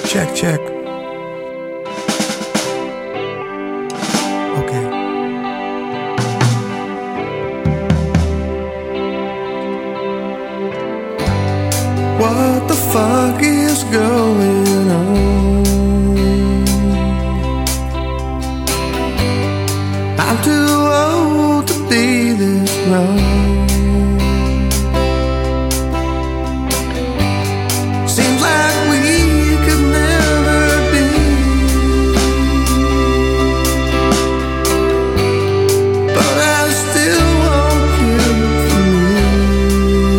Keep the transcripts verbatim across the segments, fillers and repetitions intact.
Check, check. Okay. What the fuck is going on? I'm too old to be this wrong. Seems like we could never be. But I still want you for me.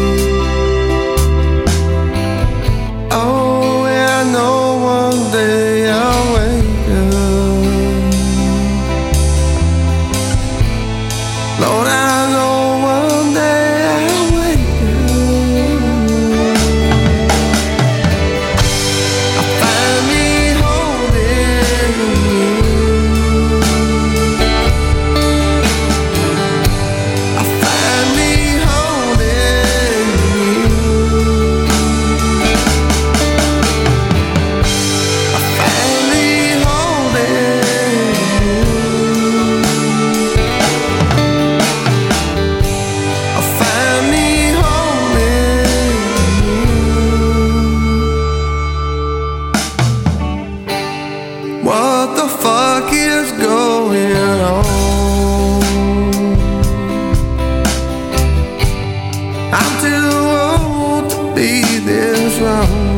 Oh, yeah, I know one day I'll wake up. Lord, I know one day I'll wake up. I'll find me holding you. I'll find me holding you. I'll find me holding you. I'll find me holding you. What the fuck is going on? I'm too old to be this wrong.